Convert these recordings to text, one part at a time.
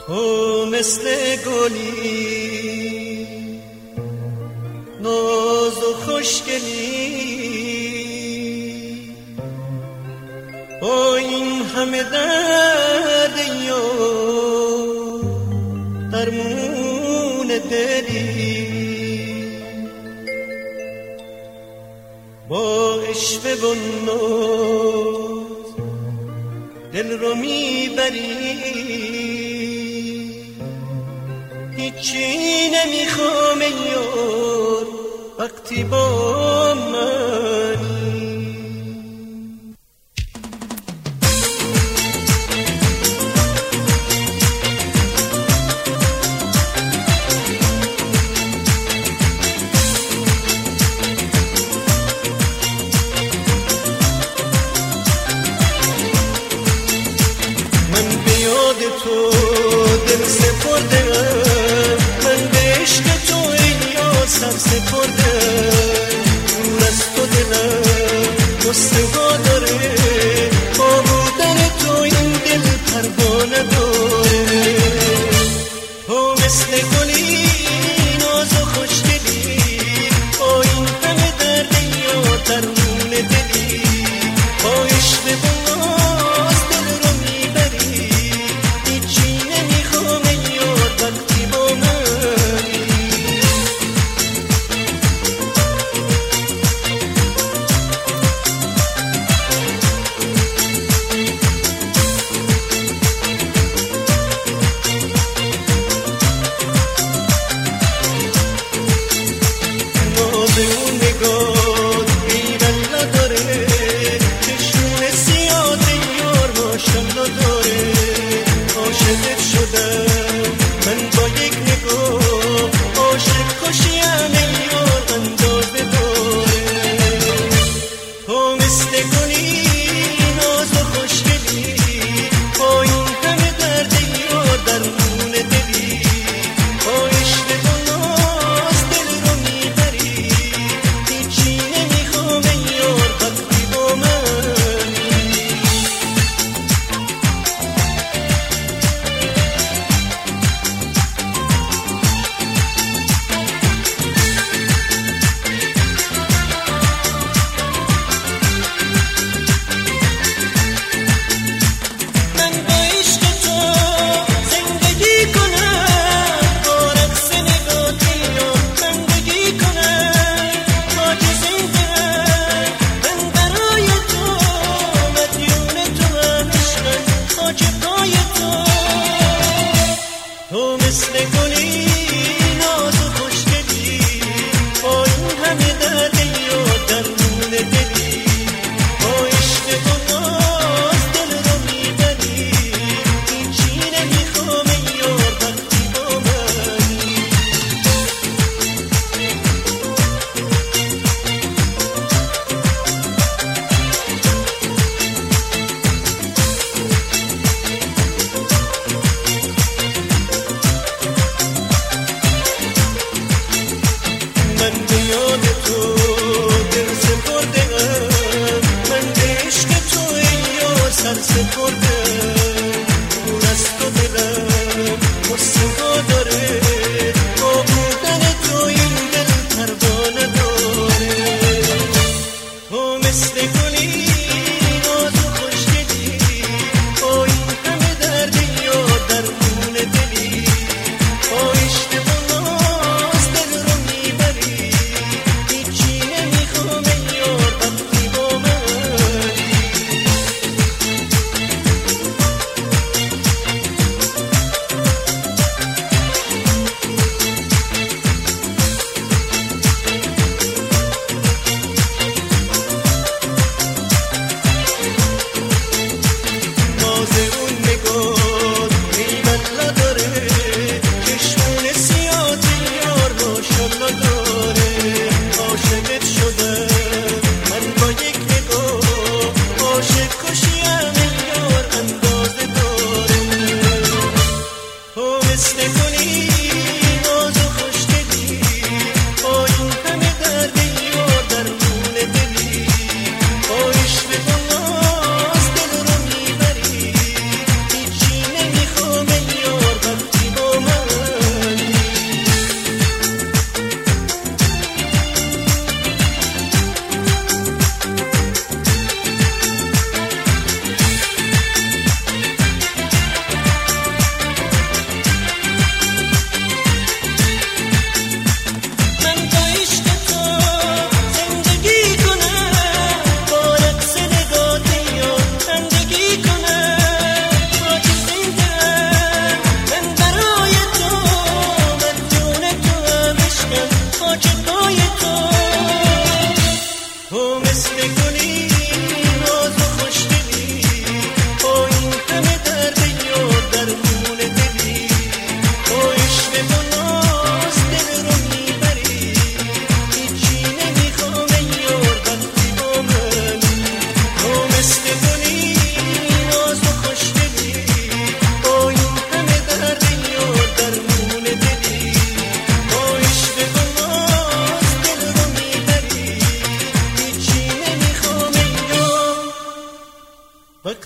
تو مثل گلی ناز و خوشگلی، با این همه درد یا درمون دلی، با عشوه و ناز دل رو میبری، هیچی نمیخوام یار وقتی با منی. من به یاد تو دل سپردم، من به عشق تو یا سر سپردم، دور از تو دلم گستوا داره، با بودن تو این دل پروانه داره. تو مثل گلی ناز و خوشگلی، با این همه درد یا درمون دلی، با عشق و ناز دل رو میبری، هیچی نمیخوام یار وقتی با منی. ناز اون نگاه بی‌بلا داره، چشمون سیاه یار ماشالله داره. عاشقت شدم من با یک نگاه، عاشق کشیم یار اندازه داره. تو مثل گلی ناز و خوشگلی، با این همه درد یار درمون دلی، با عشق و ناز دل رو میبری، هیچی نمیخوام یار وقتی با منی. من با عشق تو زندگی کنم، با رقص نگاهت زندگی کنم، عاجز زنده‌ام من برای تو، مدیون تو هم عشقم خاک پای تو. تو مثل گلی ناز و خوشگلی، با این همه درد یا درمون دلی، با عشق و ناز دل رو میبری، هیچی نمیخوام یار وقتی با منی. من به یاد تو دل سپردم، من به عشق تو یا سر سپردم، دور از تو دلم گستوا داره، با بودن تو این دل پروانه داره. تو مثل گلی ناز و خوشگلی، با این همه درد یا درمون دلی، با عشق و ناز دل رو میبری، هیچی نمیخوام یار وقتی با منی.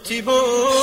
لطفی بود